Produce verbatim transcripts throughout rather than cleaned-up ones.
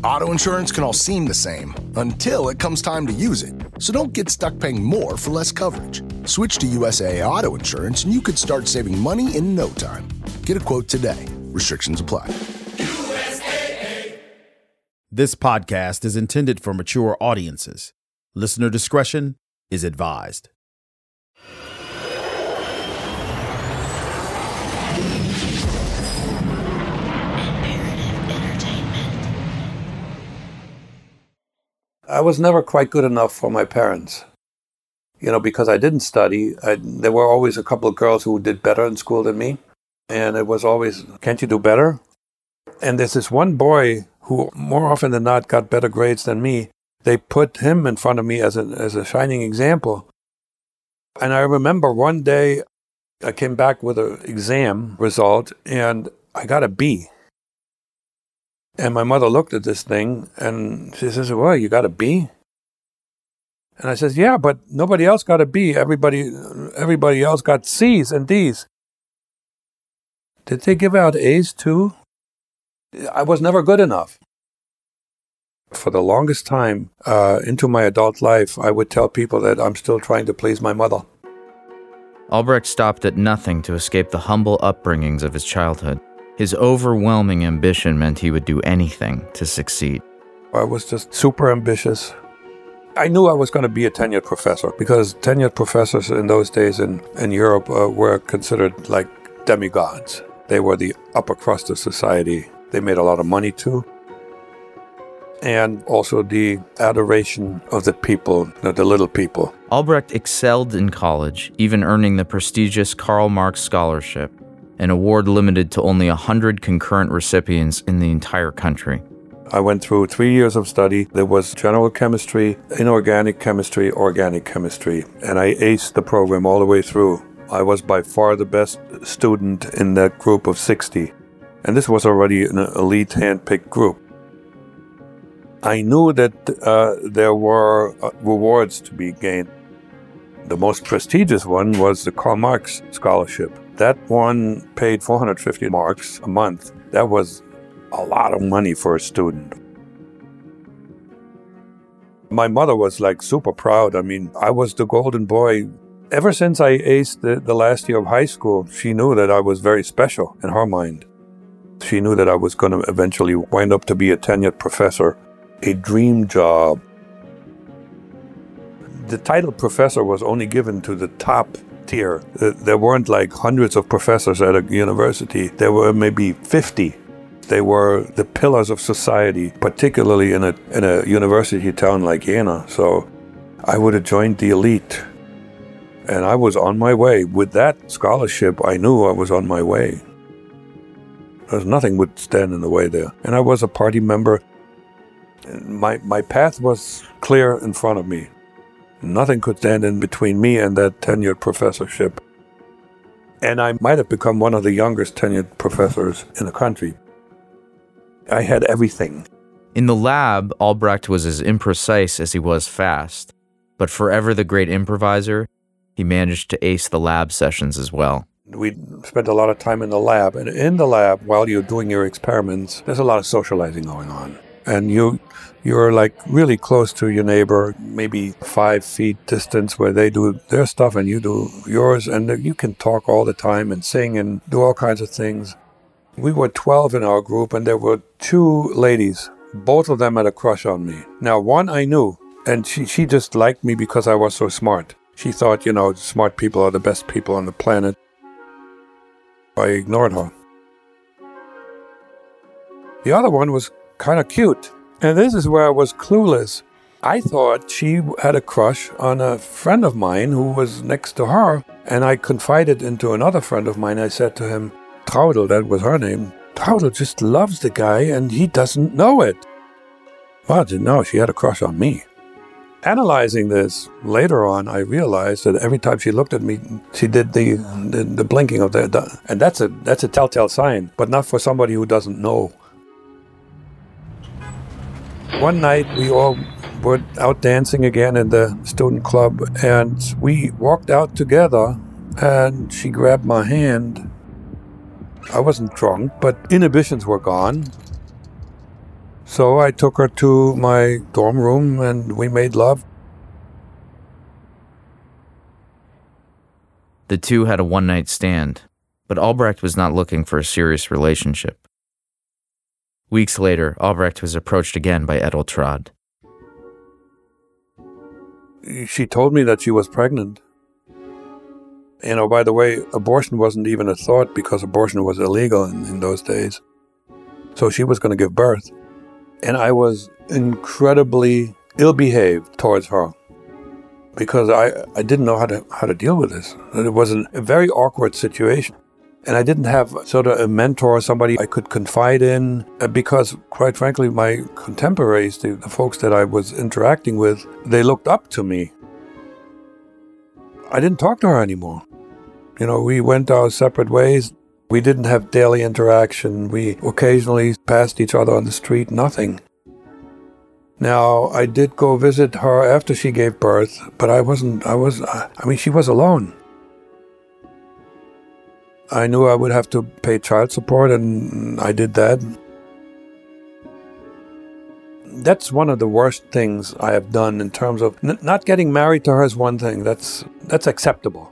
Auto insurance can all seem the same until it comes time to use it. So don't get stuck paying more for less coverage. Switch to U S A A Auto Insurance and you could start saving money in no time. Get a quote today. Restrictions apply. U S A A. This podcast is intended for mature audiences. Listener discretion is advised. I was never quite good enough for my parents, you know, because I didn't study. I, there were always a couple of girls who did better in school than me. And it was always, can't you do better? And there's this one boy who more often than not got better grades than me. They put him in front of me as a, as a shining example. And I remember one day I came back with an exam result and I got a B. And my mother looked at this thing and she says, well, you got a B? And I says, yeah, but nobody else got a B. Everybody, everybody else got C's and D's. Did they give out A's too? I was never good enough. For the longest time uh, into my adult life, I would tell people that I'm still trying to please my mother. Albrecht stopped at nothing to escape the humble upbringings of his childhood. His overwhelming ambition meant he would do anything to succeed. I was just super ambitious. I knew I was going to be a tenured professor because tenured professors in those days in, in Europe uh, were considered like demigods. They were the upper crust of society. They made a lot of money too. And also the adoration of the people, you know, the little people. Albrecht excelled in college, even earning the prestigious Karl Marx Scholarship, an award limited to only one hundred concurrent recipients in the entire country. I went through three years of study. There was general chemistry, inorganic chemistry, organic chemistry, and I aced the program all the way through. I was by far the best student in that group of sixty, and this was already an elite hand-picked group. I knew that uh, there were uh, rewards to be gained. The most prestigious one was the Karl Marx Scholarship. That one paid four hundred fifty marks a month. That was a lot of money for a student. My mother was like super proud. I mean, I was the golden boy. Ever since I aced the, the last year of high school, she knew that I was very special in her mind. She knew that I was going to eventually wind up to be a tenured professor, a dream job. The title professor was only given to the top tier. There weren't like hundreds of professors at a university. There were maybe fifty. They were the pillars of society, particularly in a in a university town like Jena. So I would have joined the elite. And I was on my way. With that scholarship, I knew I was on my way. There's nothing would stand in the way there. And I was a party member. My my path was clear in front of me. Nothing could stand in between me and that tenured professorship. And I might have become one of the youngest tenured professors in the country. I had everything. In the lab, Albrecht was as imprecise as he was fast. But forever the great improviser, he managed to ace the lab sessions as well. We spent a lot of time in the lab. And in the lab, while you're doing your experiments, there's a lot of socializing going on. And you, you're like really close to your neighbor, maybe five feet distance where they do their stuff and you do yours. And you can talk all the time and sing and do all kinds of things. We were twelve in our group and there were two ladies. Both of them had a crush on me. Now, one I knew, and she, she just liked me because I was so smart. She thought, you know, smart people are the best people on the planet. I ignored her. The other one was kind of cute. And this is where I was clueless. I thought she had a crush on a friend of mine who was next to her. And I confided into another friend of mine. I said to him, Traudel, that was her name. Traudel just loves the guy and he doesn't know it. Well, I didn't know she had a crush on me. Analyzing this later on, I realized that every time she looked at me, she did the the, the blinking of the, the and that's a that's a telltale sign, but not for somebody who doesn't know. One night we all were out dancing again in the student club, and we walked out together, and she grabbed my hand. I wasn't drunk, but inhibitions were gone. So I took her to my dorm room and we made love. The two had a one-night stand, but Albrecht was not looking for a serious relationship. Weeks later, Albrecht was approached again by Edeltraud. She told me that she was pregnant. You know, by the way, abortion wasn't even a thought because abortion was illegal in, in those days. So she was going to give birth. And I was incredibly ill-behaved towards her because I, I didn't know how to how to deal with this. It was an, a very awkward situation. And I didn't have sort of a mentor, somebody I could confide in, because, quite frankly, my contemporaries, the, the folks that I was interacting with, they looked up to me. I didn't talk to her anymore. You know, we went our separate ways. We didn't have daily interaction. We occasionally passed each other on the street, nothing. Now, I did go visit her after she gave birth, but I wasn't, I was, I mean, she was alone. I knew I would have to pay child support, and I did that. That's one of the worst things I have done in terms of n- not getting married to her is one thing. That's that's acceptable.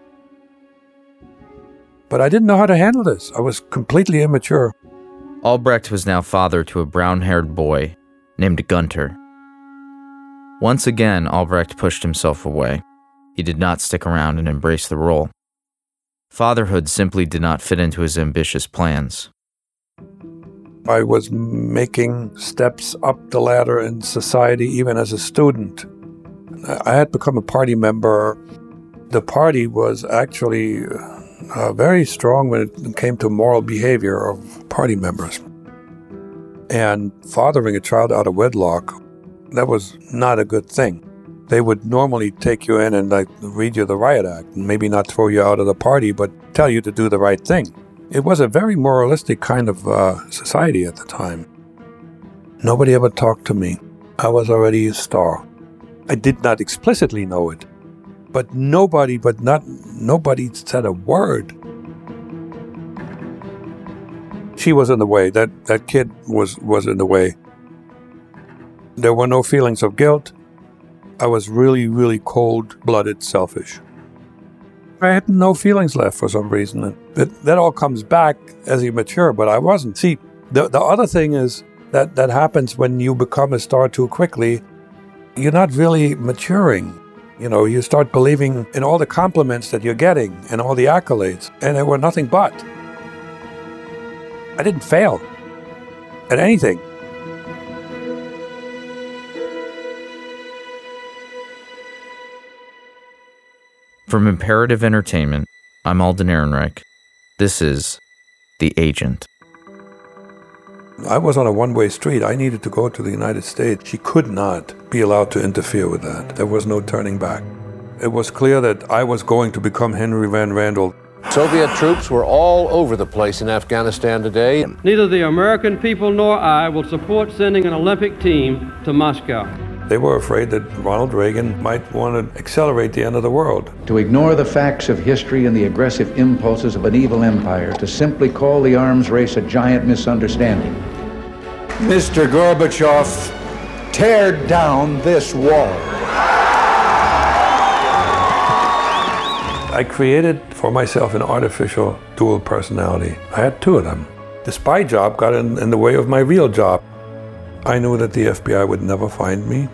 But I didn't know how to handle this. I was completely immature. Albrecht was now father to a brown-haired boy named Gunter. Once again, Albrecht pushed himself away. He did not stick around and embrace the role. Fatherhood simply did not fit into his ambitious plans. I was making steps up the ladder in society even as a student. I had become a party member. The party was actually uh, very strong when it came to moral behavior of party members. And fathering a child out of wedlock, that was not a good thing. They would normally take you in and like read you the riot act, and maybe not throw you out of the party, but tell you to do the right thing. It was a very moralistic kind of uh, society at the time. Nobody ever talked to me. I was already a star. I did not explicitly know it, but nobody, but not nobody said a word. She was in the way. That that kid was was in the way. There were no feelings of guilt. I was really, really cold-blooded, selfish. I had no feelings left for some reason. It, that all comes back as you mature, but I wasn't. See, the, the other thing is that that happens when you become a star too quickly. You're not really maturing. You know, you start believing in all the compliments that you're getting and all the accolades, and they were nothing but. I didn't fail at anything. From Imperative Entertainment, I'm Alden Ehrenreich. This is The Agent. I was on a one-way street. I needed to go to the United States. She could not be allowed to interfere with that. There was no turning back. It was clear that I was going to become Henry Van Randel. Soviet troops were all over the place in Afghanistan today. Neither the American people nor I will support sending an Olympic team to Moscow. They were afraid that Ronald Reagan might want to accelerate the end of the world. To ignore the facts of history and the aggressive impulses of an evil empire, to simply call the arms race a giant misunderstanding. Mister Gorbachev, tear down this wall. I created for myself an artificial dual personality. I had two of them. The spy job got in, in the way of my real job. I knew that the F B I would never find me.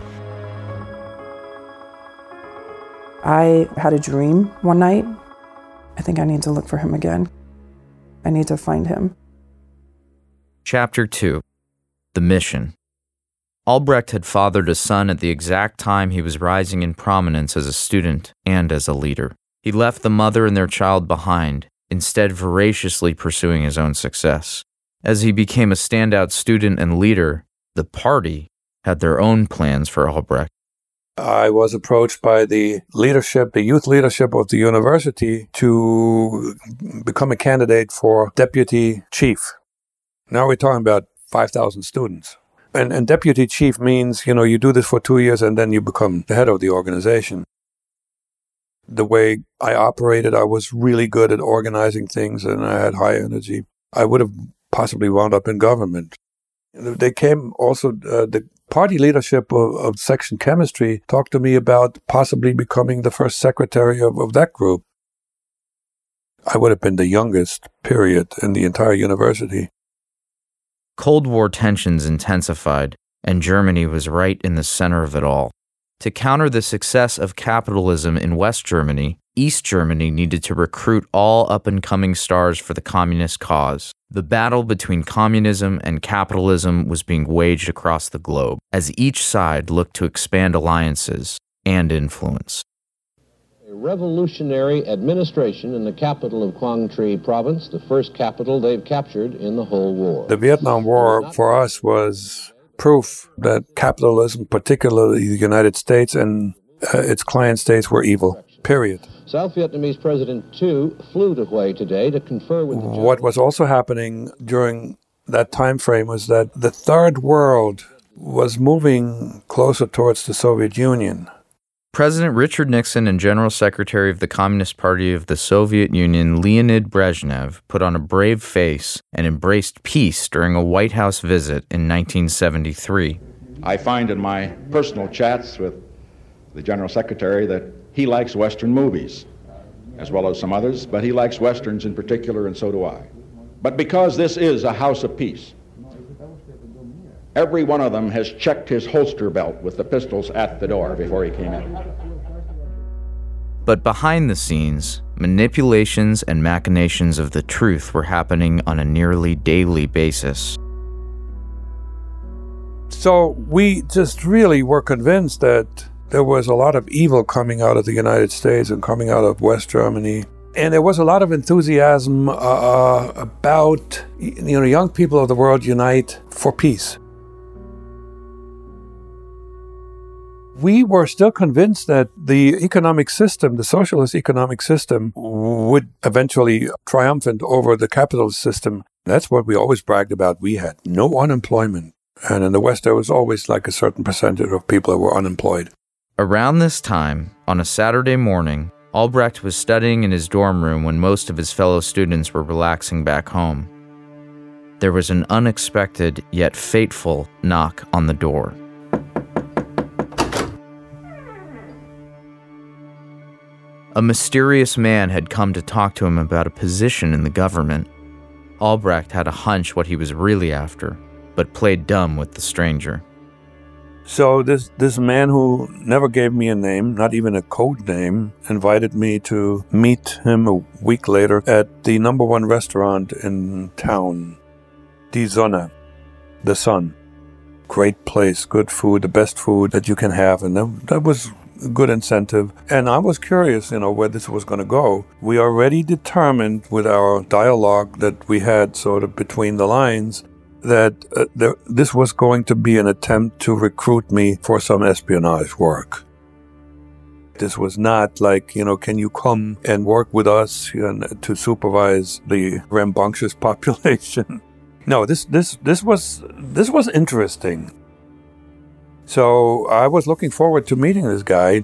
I had a dream one night. I think I need to look for him again. I need to find him. Chapter two. The Mission. Albrecht had fathered a son at the exact time he was rising in prominence as a student and as a leader. He left the mother and their child behind, instead voraciously pursuing his own success. As he became a standout student and leader, the party had their own plans for Albrecht. I was approached by the leadership, the youth leadership of the university, to become a candidate for deputy chief. Now we're talking about five thousand students. And, and deputy chief means, you know, you do this for two years and then you become the head of the organization. The way I operated, I was really good at organizing things and I had high energy. I would have possibly wound up in government. They came also, uh, the party leadership of, of Section Chemistry talked to me about possibly becoming the first secretary of, of that group. I would have been the youngest, period, in the entire university. Cold War tensions intensified, and Germany was right in the center of it all. To counter the success of capitalism in West Germany, East Germany needed to recruit all up-and-coming stars for the communist cause. The battle between communism and capitalism was being waged across the globe, as each side looked to expand alliances and influence. A revolutionary administration in the capital of Quang Tri province, the first capital they've captured in the whole war. The Vietnam War for us was proof that capitalism, particularly the United States and uh, its client states, were evil, period. South Vietnamese President Tu flew to Hue today to confer with the general. What was also happening during that time frame was that the Third World was moving closer towards the Soviet Union. President Richard Nixon and General Secretary of the Communist Party of the Soviet Union, Leonid Brezhnev, put on a brave face and embraced peace during a White House visit in nineteen seventy-three. I find in my personal chats with the General Secretary that he likes Western movies, as well as some others, but he likes Westerns in particular, and so do I. But because this is a house of peace, every one of them has checked his holster belt with the pistols at the door before he came in. But behind the scenes, manipulations and machinations of the truth were happening on a nearly daily basis. So we just really were convinced that there was a lot of evil coming out of the United States and coming out of West Germany. And there was a lot of enthusiasm uh, about, you know, young people of the world unite for peace. We were still convinced that the economic system, the socialist economic system, would eventually triumphant over the capitalist system. That's what we always bragged about. We had no unemployment. And in the West, there was always like a certain percentage of people that were unemployed. Around this time, on a Saturday morning, Albrecht was studying in his dorm room when most of his fellow students were relaxing back home. There was an unexpected yet fateful knock on the door. A mysterious man had come to talk to him about a position in the government. Albrecht had a hunch what he was really after, but played dumb with the stranger. So this, this man who never gave me a name, not even a code name, invited me to meet him a week later at the number one restaurant in town, Die Sonne, the Sun. Great place, good food, the best food that you can have, and that, that was a good incentive. And I was curious, you know, where this was going to go. We already determined with our dialogue that we had sort of between the lines that uh, there, this was going to be an attempt to recruit me for some espionage work. This was not like, you know, can you come and work with us and to supervise the rambunctious population? No, this this this was this was interesting. So I was looking forward to meeting this guy.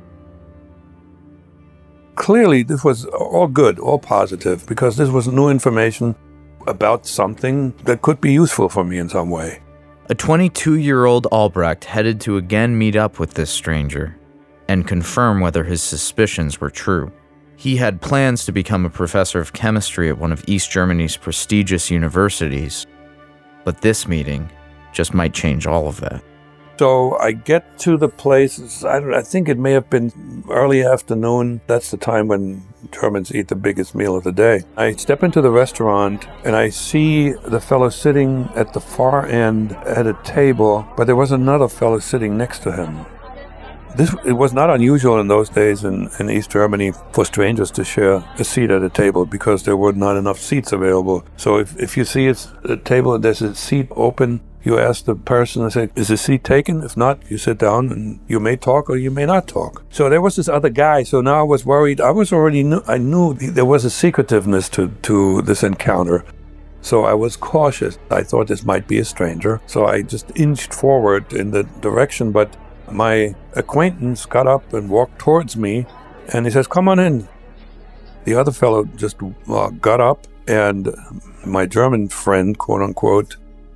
Clearly, this was all good, all positive, because this was new information about something that could be useful for me in some way. A twenty-two-year-old Albrecht headed to again meet up with this stranger and confirm whether his suspicions were true. He had plans to become a professor of chemistry at one of East Germany's prestigious universities, but this meeting just might change all of that. So I get to the place, I, don't, I think it may have been early afternoon. That's the time when Germans eat the biggest meal of the day. I step into the restaurant and I see the fellow sitting at the far end at a table, but there was another fellow sitting next to him. This It was not unusual in those days in, in East Germany for strangers to share a seat at a table because there were not enough seats available. So if, if you see it's a table and there's a seat open, you ask the person and say, is the seat taken? If not, you sit down and you may talk or you may not talk. So there was this other guy. So now I was worried. I was already knew, I knew there was a secretiveness to, to this encounter. So I was cautious. I thought this might be a stranger. So I just inched forward in the direction. But my acquaintance got up and walked towards me and he says, come on in. The other fellow just uh, got up and my German friend, quote unquote,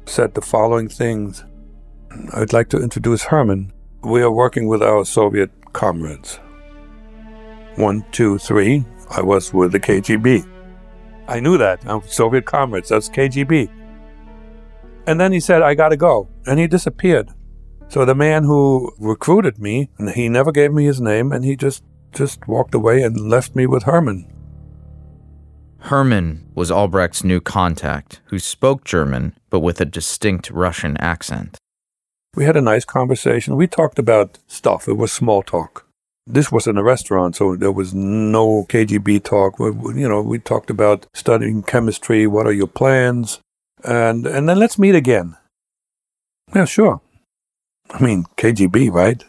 said the following things. I'd like to introduce Herman. We are working with our Soviet comrades. One, two, three, I was with the K G B. I knew that. I'm Soviet comrades, that's K G B. And then he said, I gotta go. And he disappeared. So the man who recruited me, and he never gave me his name, and he just, just walked away and left me with Herman. Herman was Albrecht's new contact, who spoke German, but with a distinct Russian accent. We had a nice conversation. We talked about stuff. It was small talk. This was in a restaurant, so there was no K G B talk. We, you know, we talked about studying chemistry. What are your plans? And and then let's meet again. Yeah, sure. I mean, K G B, right?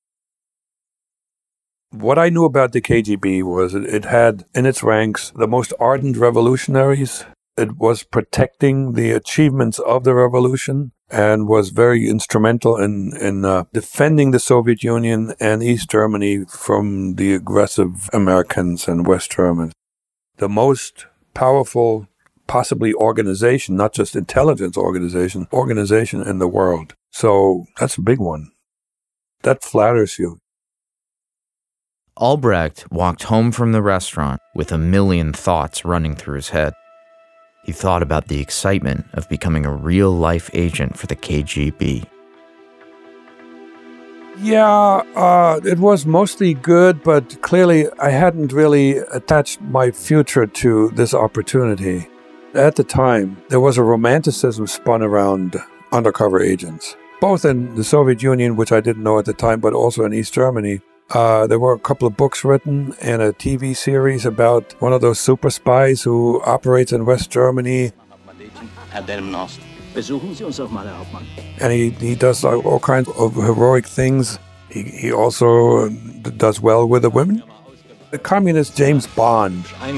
What I knew about the K G B was it, it had in its ranks the most ardent revolutionaries. It was protecting the achievements of the revolution and was very instrumental in, in uh, defending the Soviet Union and East Germany from the aggressive Americans and West Germans. The most powerful, possibly organization, not just intelligence organization, organization in the world. So that's a big one. That flatters you. Albrecht walked home from the restaurant with a million thoughts running through his head. He thought about the excitement of becoming a real-life agent for the K G B. Yeah, uh, it was mostly good, but clearly I hadn't really attached my future to this opportunity. At the time, there was a romanticism spun around undercover agents, both in the Soviet Union, which I didn't know at the time, but also in East Germany. Uh, there were a couple of books written and a T V series about one of those super spies who operates in West Germany. And he, he does all kinds of heroic things. He, he also does well with the women. The communist James Bond. A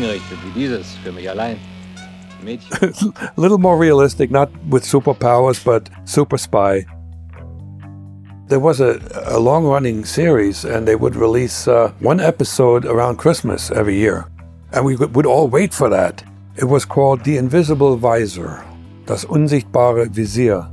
little more realistic, not with superpowers, but super spy. There was a, a long-running series, and they would release uh, one episode around Christmas every year. And we would all wait for that. It was called The Invisible Visor, Das unsichtbare Visier.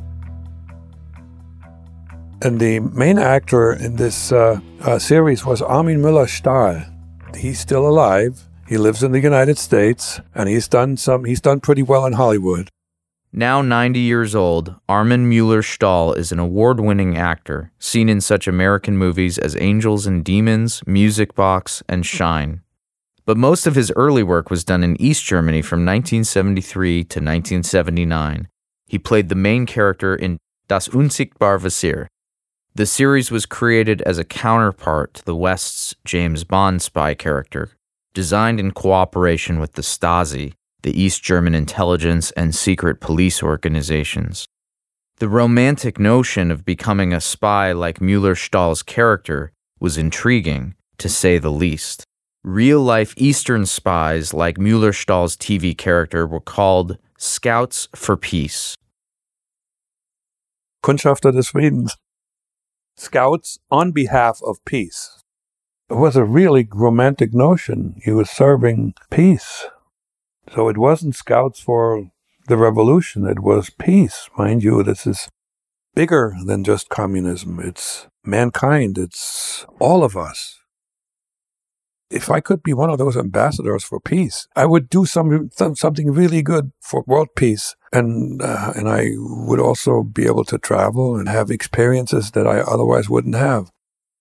And the main actor in this uh, uh, series was Armin Müller-Stahl. He's still alive. He lives in the United States, and he's done some. He's done pretty well in Hollywood. Now ninety years old, Armin Müller-Stahl is an award-winning actor, seen in such American movies as Angels and Demons, Music Box, and Shine. But most of his early work was done in East Germany from nineteen seventy-three to nineteen seventy-nine. He played the main character in Das unsichtbare Visier. The series was created as a counterpart to the West's James Bond spy character, designed in cooperation with the Stasi, the East German intelligence and secret police organizations. The romantic notion of becoming a spy like Müller-Stahl's character was intriguing, to say the least. Real-life Eastern spies like Müller-Stahl's T V character were called Scouts for Peace. Kundschafter des Friedens. Scouts on behalf of peace. It was a really romantic notion. He was serving peace. So it wasn't scouts for the revolution, it was peace. Mind you, this is bigger than just communism. It's mankind, it's all of us. If I could be one of those ambassadors for peace, I would do some, something really good for world peace. And, uh, and I would also be able to travel and have experiences that I otherwise wouldn't have.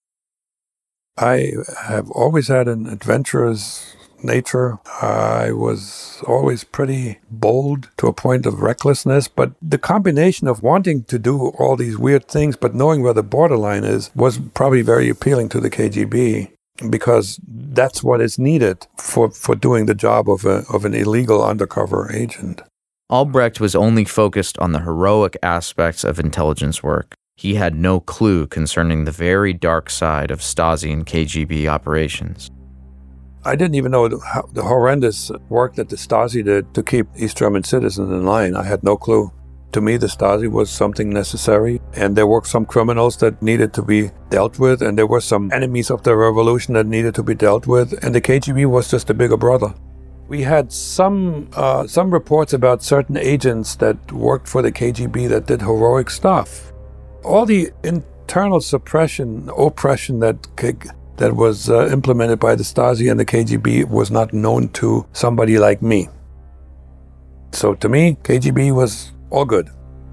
I have always had an adventurous nature. I was always pretty bold to a point of recklessness, but the combination of wanting to do all these weird things but knowing where the borderline is was probably very appealing to the K G B, because that's what is needed for, for doing the job of a of an illegal undercover agent. Albrecht was only focused on the heroic aspects of intelligence work. He had no clue concerning the very dark side of Stasi and K G B operations. I didn't even know the, the horrendous work that the Stasi did to keep East German citizens in line. I had no clue. To me, the Stasi was something necessary, and there were some criminals that needed to be dealt with, and there were some enemies of the revolution that needed to be dealt with, and the K G B was just a bigger brother. We had some uh, some reports about certain agents that worked for the K G B that did heroic stuff. All the internal suppression, oppression that that was uh, implemented by the Stasi and the K G B was not known to somebody like me. So to me, K G B was all good.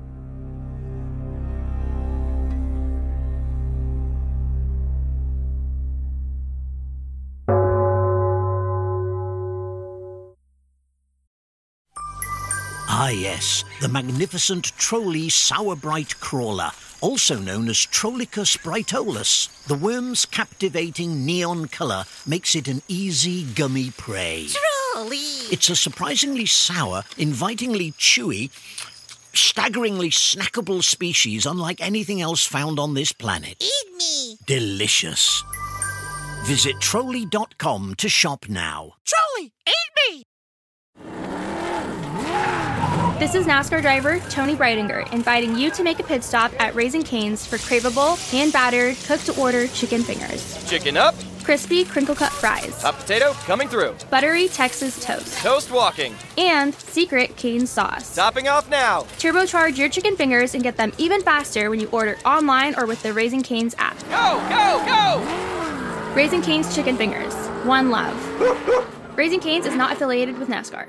Ah yes, the magnificent Trolli Sauerbreit crawler, also known as Trollicus brightolus. The worm's captivating neon colour makes it an easy gummy prey. Trolli! It's a surprisingly sour, invitingly chewy, staggeringly snackable species unlike anything else found on this planet. Eat me! Delicious. Visit Trolli dot com to shop now. Trolli, eat me! This is NASCAR driver Tony Breitinger inviting you to make a pit stop at Raising Cane's for craveable, hand-battered, cooked-to-order chicken fingers. Chicken up. Crispy, crinkle-cut fries. Hot potato coming through. Buttery Texas toast. Toast walking. And secret Cane sauce. Topping off now. Turbocharge your chicken fingers and get them even faster when you order online or with the Raising Cane's app. Go, go, go! Raising Cane's chicken fingers. One love. Raising Cane's is not affiliated with NASCAR.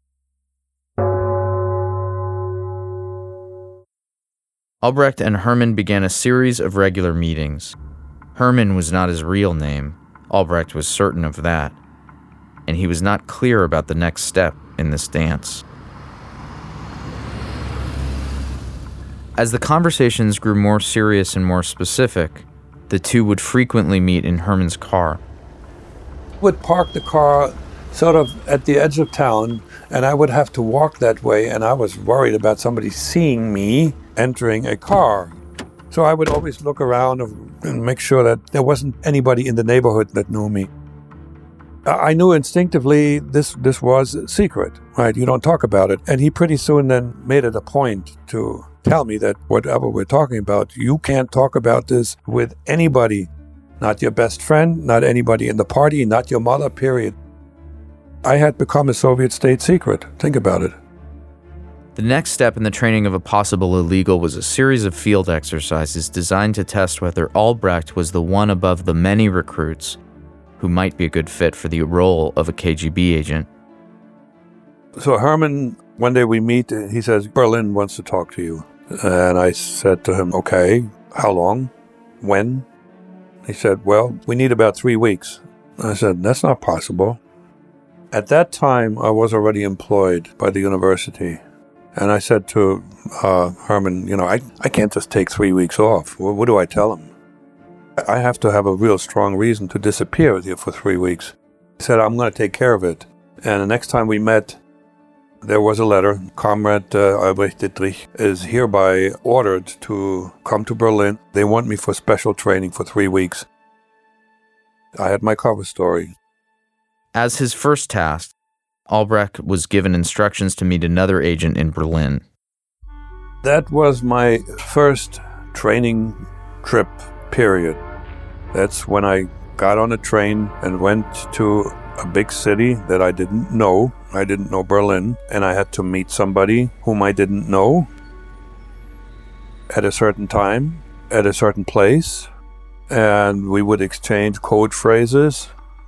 Albrecht and Herman began a series of regular meetings. Herman was not his real name. Albrecht was certain of that. And he was not clear about the next step in this dance. As the conversations grew more serious and more specific, the two would frequently meet in Herman's car. Would park the car sort of at the edge of town, and I would have to walk that way, and I was worried about somebody seeing me entering a car. So I would always look around and make sure that there wasn't anybody in the neighborhood that knew me. I knew instinctively this this was a secret, right? You don't talk about it. And he pretty soon then made it a point to tell me that whatever we're talking about, you can't talk about this with anybody. Not your best friend, not anybody in the party, not your mother, period. I had become a Soviet state secret. Think about it. The next step in the training of a possible illegal was a series of field exercises designed to test whether Albrecht was the one above the many recruits who might be a good fit for the role of a K G B agent. So Herman, one day we meet, he says, Berlin wants to talk to you. And I said to him, okay, how long? When? He said, well, we need about three weeks. I said, that's not possible. At that time, I was already employed by the university. And I said to uh, Herman, you know, I, I can't just take three weeks off. Well, what do I tell him? I have to have a real strong reason to disappear with you for three weeks. He said, I'm going to take care of it. And the next time we met, there was a letter. Comrade uh, Albrecht Dittrich is hereby ordered to come to Berlin. They want me for special training for three weeks. I had my cover story. As his first task, Albrecht was given instructions to meet another agent in Berlin. That was my first training trip, period. That's when I got on a train and went to a big city that I didn't know. I didn't know Berlin, and I had to meet somebody whom I didn't know at a certain time, at a certain place, and we would exchange code phrases.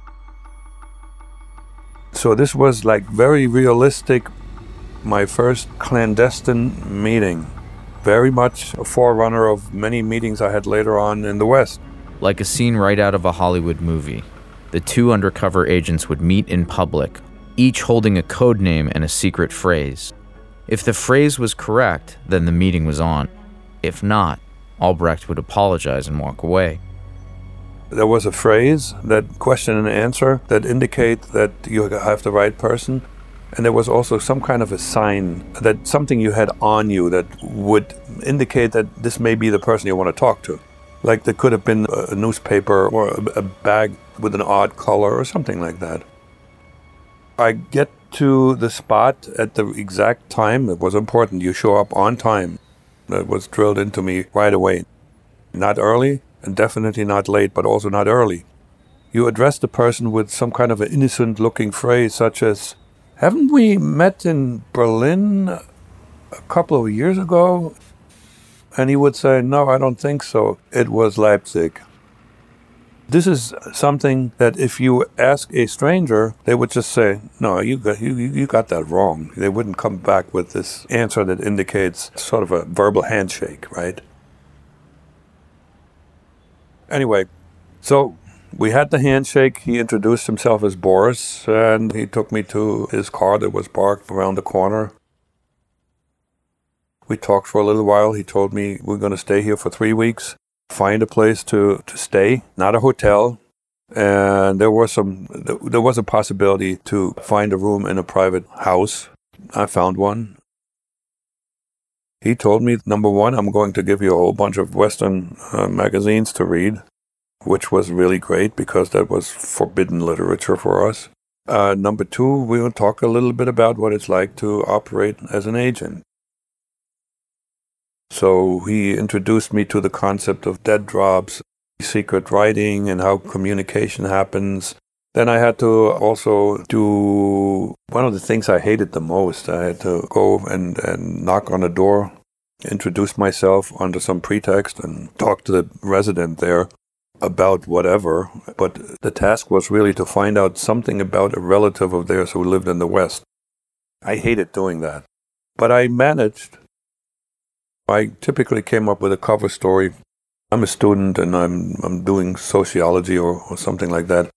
So this was like very realistic, my first clandestine meeting. Very much a forerunner of many meetings I had later on in the West. Like a scene right out of a Hollywood movie, the two undercover agents would meet in public, each holding a code name and a secret phrase. If the phrase was correct, then the meeting was on. If not, Albrecht would apologize and walk away. There was a phrase, that question and answer, that indicate that you have the right person. And there was also some kind of a sign, that something you had on you that would indicate that this may be the person you want to talk to. Like there could have been a newspaper or a bag with an odd color or something like that. I get to the spot at the exact time. It was important. You show up on time. That was drilled into me right away. Not early, and definitely not late, but also not early. You address the person with some kind of an innocent-looking phrase such as, haven't we met in Berlin a couple of years ago? And he would say, no, I don't think so. It was Leipzig. This is something that if you ask a stranger, they would just say, no, you got, you, you got that wrong. They wouldn't come back with this answer that indicates sort of a verbal handshake, right? Anyway, so we had the handshake. He introduced himself as Boris, and he took me to his car that was parked around the corner. We talked for a little while. He told me we're going to stay here for three weeks. Find a place to, to stay, not a hotel. And there was some, there was a possibility to find a room in a private house. I found one. He told me, number one, I'm going to give you a whole bunch of Western uh, magazines to read, which was really great because that was forbidden literature for us. Uh, number two, we will talk a little bit about what it's like to operate as an agent. So he introduced me to the concept of dead drops, secret writing, and how communication happens. Then I had to also do one of the things I hated the most. I had to go and, and knock on a door, introduce myself under some pretext, and talk to the resident there about whatever. But the task was really to find out something about a relative of theirs who lived in the West. I hated doing that. But I managed. I typically came up with a cover story. I'm a student and I'm I'm doing sociology or, or something like that.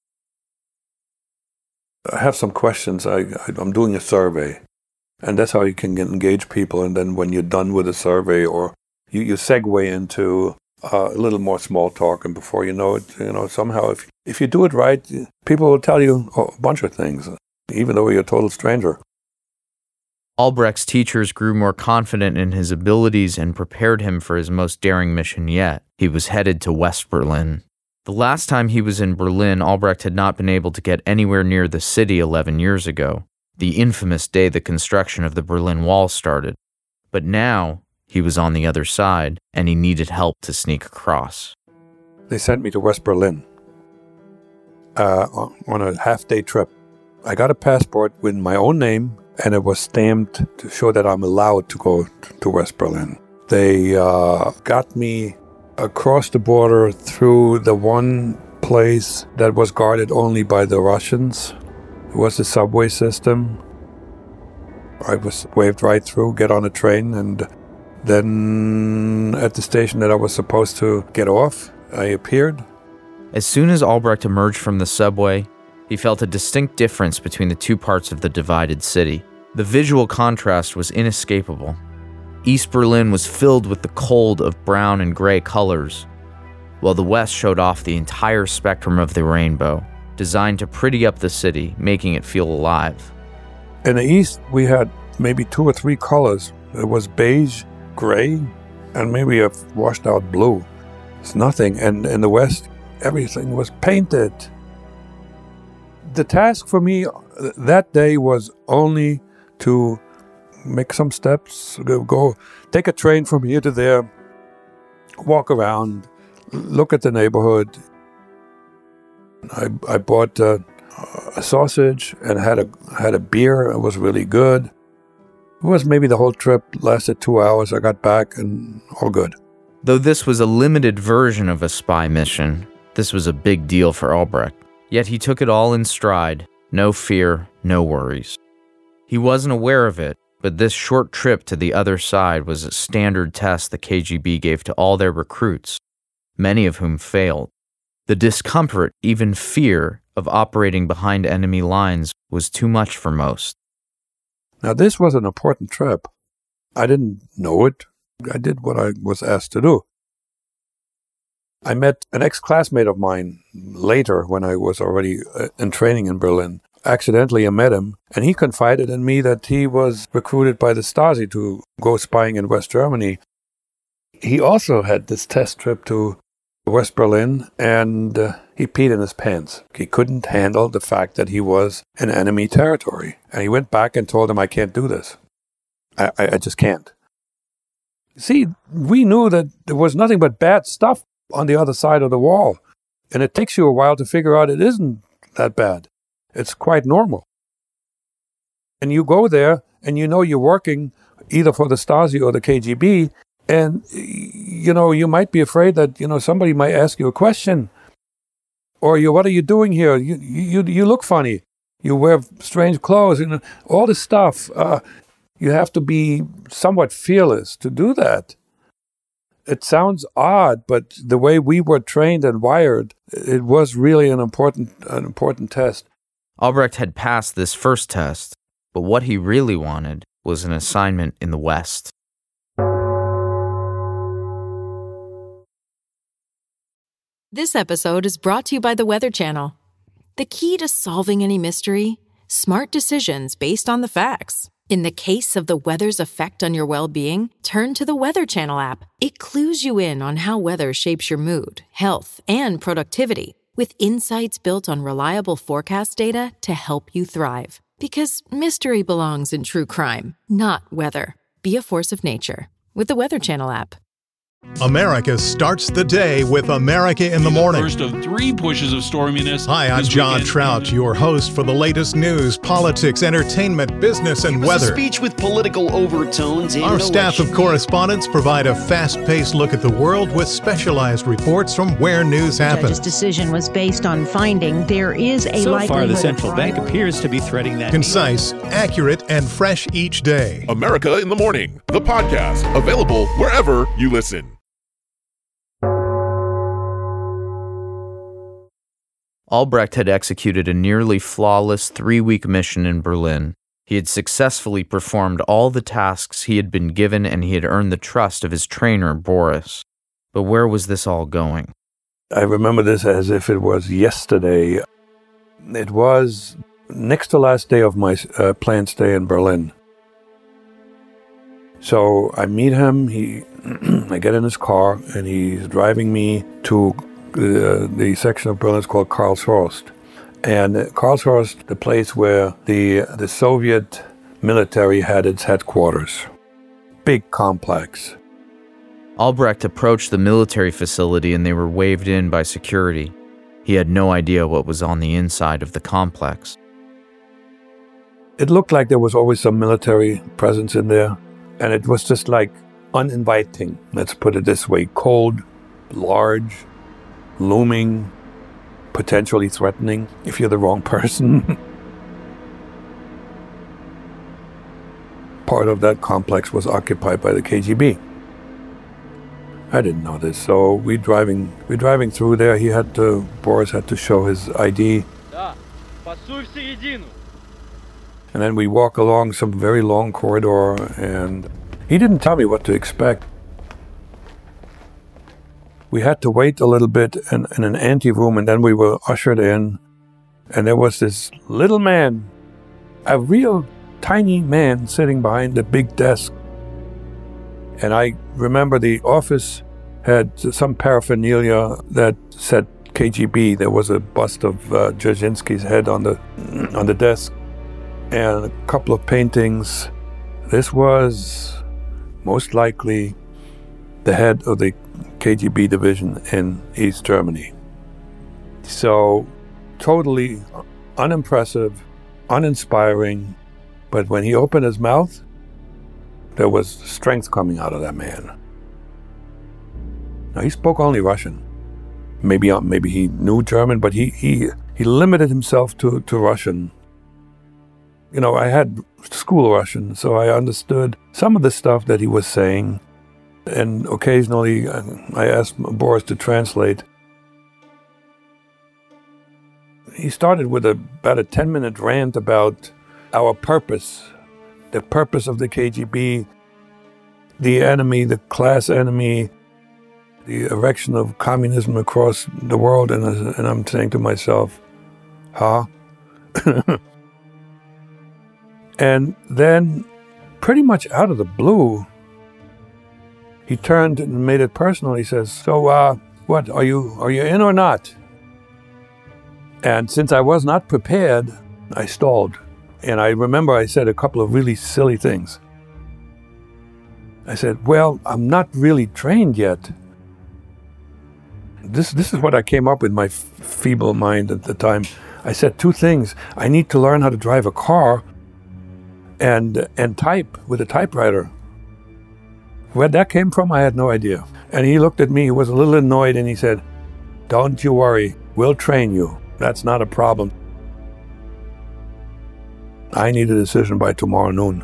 I have some questions. I, I, I'm doing a survey. And that's how you can get, engage people. And then when you're done with a survey, or you, you segue into uh, a little more small talk, and before you know it, you know, somehow if, if you do it right, people will tell you a bunch of things, even though you're a total stranger. Albrecht's teachers grew more confident in his abilities and prepared him for his most daring mission yet. He was headed to West Berlin. The last time he was in Berlin, Albrecht had not been able to get anywhere near the city eleven years ago, the infamous day the construction of the Berlin Wall started. But now, he was on the other side, and he needed help to sneak across. They sent me to West Berlin uh, on a half-day trip. I got a passport with my own name, and it was stamped to show that I'm allowed to go to West Berlin. They uh, got me across the border through the one place that was guarded only by the Russians. It was the subway system. I was waved right through, get on a train, and then at the station that I was supposed to get off, I appeared. As soon as Albrecht emerged from the subway, he felt a distinct difference between the two parts of the divided city. The visual contrast was inescapable. East Berlin was filled with the cold of brown and gray colors, while the West showed off the entire spectrum of the rainbow, designed to pretty up the city, making it feel alive. In the East, we had maybe two or three colors. It was beige, gray, and maybe a washed-out blue. It's nothing. And in the West, everything was painted. The task for me that day was only to make some steps, go, go take a train from here to there, walk around, look at the neighborhood. I I bought uh, a sausage and had a had a beer. It was really good. It was maybe the whole trip lasted two hours. I got back and all good. Though this was a limited version of a spy mission, this was a big deal for Albrecht. Yet he took it all in stride. No fear, no worries. He wasn't aware of it, but this short trip to the other side was a standard test the K G B gave to all their recruits, many of whom failed. The discomfort, even fear, of operating behind enemy lines was too much for most. Now, this was an important trip. I didn't know it. I did what I was asked to do. I met an ex-classmate of mine later when I was already in training in Berlin. Accidentally, I met him, and he confided in me that he was recruited by the Stasi to go spying in West Germany. He also had this test trip to West Berlin, and uh, he peed in his pants. He couldn't handle the fact that he was in enemy territory. And he went back and told him, I can't do this. I, I, I just can't. See, we knew that there was nothing but bad stuff on the other side of the wall. And it takes you a while to figure out it isn't that bad. It's quite normal. And you go there and you know you're working either for the Stasi or the K G B, and, you know, you might be afraid that, you know, somebody might ask you a question. Or you, what are you doing here? You you you look funny. You wear strange clothes, and all this stuff. Uh, you have to be somewhat fearless to do that. It sounds odd, but the way we were trained and wired, it was really an important an important test. Albrecht had passed this first test, but what he really wanted was an assignment in the West. This episode is brought to you by the Weather Channel. The key to solving any mystery? Smart decisions based on the facts. In the case of the weather's effect on your well-being, turn to the Weather Channel app. It clues you in on how weather shapes your mood, health, and productivity, with insights built on reliable forecast data to help you thrive. Because mystery belongs in true crime, not weather. Be a force of nature with the Weather Channel app. America starts the day with America in the Morning. First of three pushes of storminess. Hi, I'm John weekend. Trout, your host for the latest news, politics, entertainment, business, and it was weather. A speech with political overtones. And Our staff of correspondents provide a fast-paced look at the world with specialized reports from where news happens. The judge's decision was based on finding there is a so likelihood. So far, the central bank appears to be threading that. Concise, accurate, and fresh each day. America in the Morning, the podcast, available wherever you listen. Albrecht had executed a nearly flawless three-week mission in Berlin. He had successfully performed all the tasks he had been given, and he had earned the trust of his trainer, Boris. But where was this all going? I remember this as if it was yesterday. It was next to last day of my uh, planned stay in Berlin. So I meet him, he, I get in his car, and he's driving me to Uh, the section of Berlin is called Karlshorst. And uh, Karlshorst, the place where the the Soviet military had its headquarters. Big complex. Albrecht approached the military facility and they were waved in by security. He had no idea what was on the inside of the complex. It looked like there was always some military presence in there. And it was just like uninviting. Let's put it this way. Cold, large, looming, potentially threatening if you're the wrong person. Part of that complex was occupied by the K G B. I didn't know this, so we driving we driving through there. He had to Boris had to show his I D. And then we walk along some very long corridor, and he didn't tell me what to expect. We had to wait a little bit in, in an ante-room, and then we were ushered in. And there was this little man, a real tiny man sitting behind the big desk. And I remember the office had some paraphernalia that said K G B. There was a bust of uh, Dzerzhinsky's head on the on the desk, and a couple of paintings. This was most likely the head of the K G B division in East Germany. So, totally unimpressive, uninspiring, but when he opened his mouth, there was strength coming out of that man. Now, he spoke only Russian. Maybe maybe he knew German, but he, he, he limited himself to, to Russian. You know, I had school Russian, so I understood some of the stuff that he was saying. And occasionally I asked Boris to translate. He started with a, about a ten-minute rant about our purpose, the purpose of the K G B, the enemy, the class enemy, the erection of communism across the world. And, and I'm saying to myself, huh? And then, pretty much out of the blue, he turned and made it personal. He says, so, uh, what, are you are you in or not? And since I was not prepared, I stalled. And I remember I said a couple of really silly things. I said, well, I'm not really trained yet. This, this is what I came up with, my f- feeble mind at the time. I said two things. I need to learn how to drive a car, and and type with a typewriter. Where that came from, I had no idea. And he looked at me, he was a little annoyed, and he said, "Don't you worry, we'll train you. That's not a problem." I need a decision by tomorrow noon.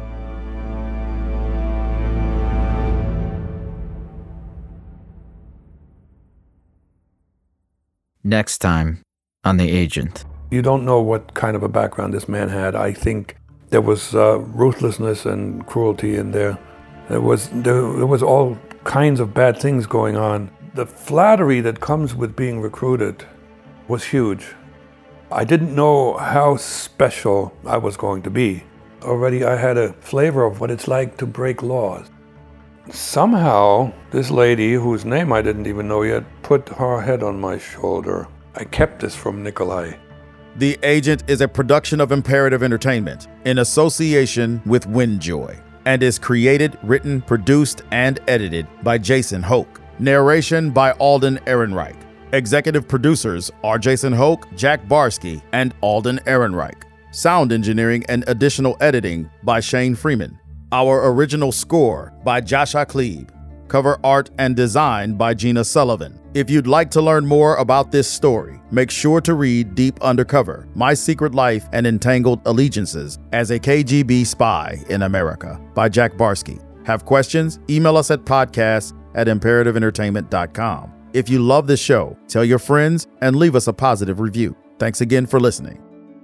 Next time on The Agent. You don't know what kind of a background this man had. I think there was uh, ruthlessness and cruelty in there. There was there, there was all kinds of bad things going on. The flattery that comes with being recruited was huge. I didn't know how special I was going to be. Already I had a flavor of what it's like to break laws. Somehow, this lady, whose name I didn't even know yet, put her head on my shoulder. I kept this from Nikolai. The Agent is a production of Imperative Entertainment in association with Windjoy and is created, written, produced, and edited by Jason Hoke. Narration by Alden Ehrenreich. Executive producers are Jason Hoke, Jack Barsky, and Alden Ehrenreich. Sound engineering and additional editing by Shane Freeman. Our original score by Joshua Klebe. Cover art and design by Gina Sullivan. If you'd like to learn more about this story, make sure to read Deep Undercover, My Secret Life and Entangled Allegiances as a K G B Spy in America by Jack Barsky. Have questions? Email us at podcast at imperative entertainment dot com. If you love this show, tell your friends and leave us a positive review. Thanks again for listening.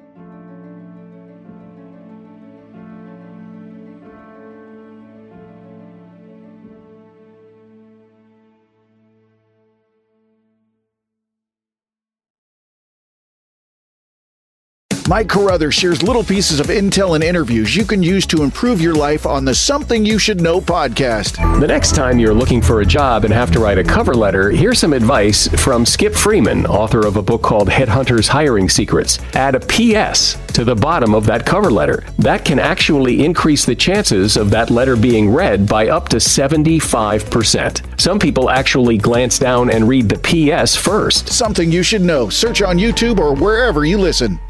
Mike Carruthers shares little pieces of intel and interviews you can use to improve your life on the Something You Should Know podcast. The next time you're looking for a job and have to write a cover letter, here's some advice from Skip Freeman, author of a book called Headhunters Hiring Secrets. Add a P S to the bottom of that cover letter. That can actually increase the chances of that letter being read by up to seventy-five percent. Some people actually glance down and read the P S first. Something You Should Know. Search on YouTube or wherever you listen.